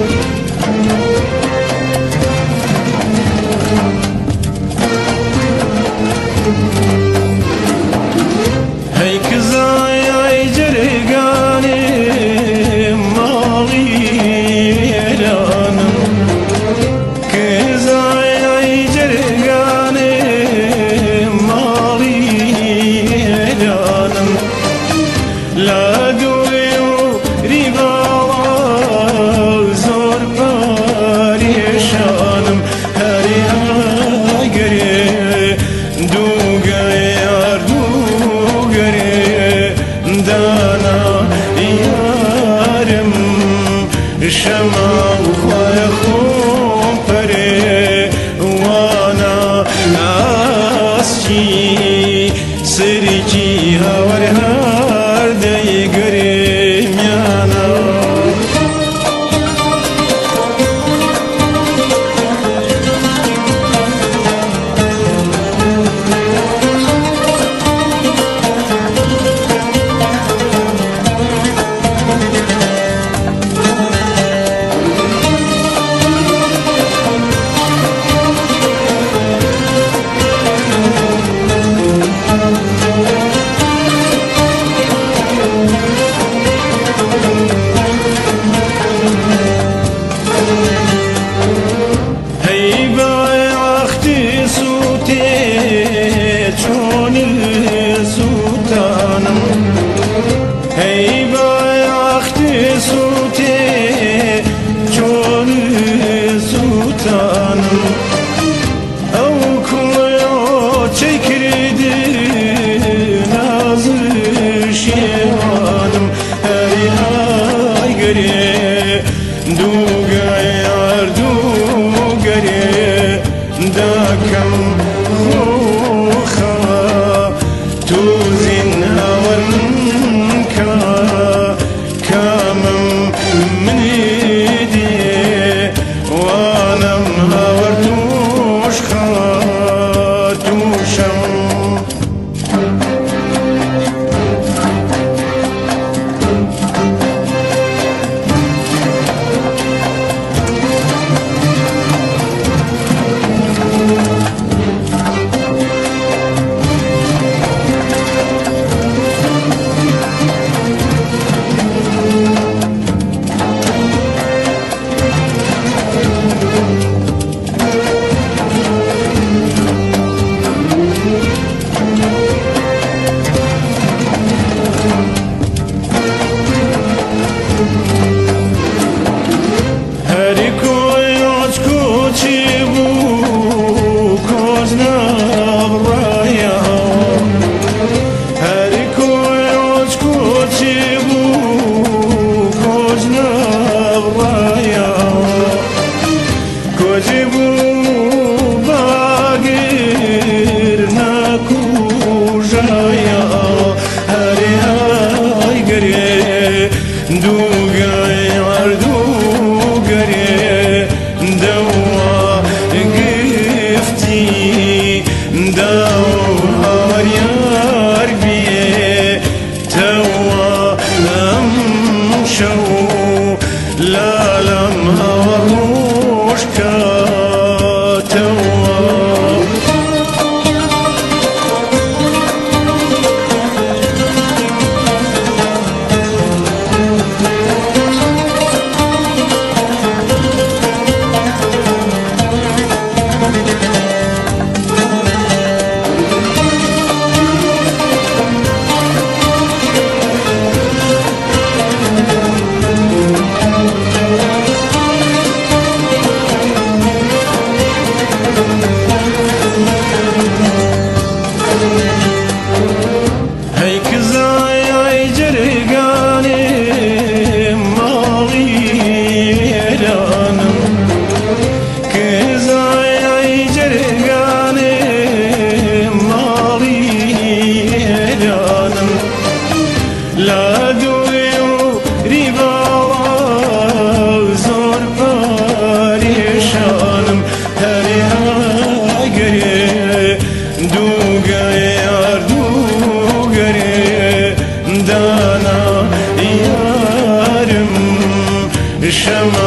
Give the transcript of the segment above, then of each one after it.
هی کزای جرگانی مالی ایرانم کزای جرگانی مالی ایرانم لادویو ریبال زور پریشانم هری آگری دوگیار دانا یارم شما خواه خوم پره وانا آسچی سرکی هاور هر دی گریم یانا چون سلطانم هی بایخت سوته چون سلطانم او کلیا چکردی نازش یوانم هی های گری دوگیار دوگری دکم توزين هورنكا كامم من ايدي وانا مهورتوش خاتوشم لا لما وروش كاتوا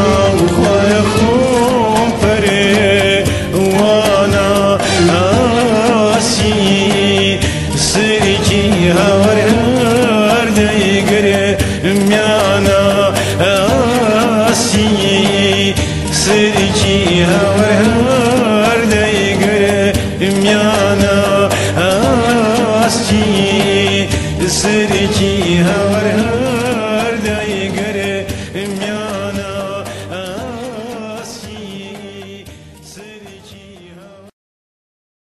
وخوای خوش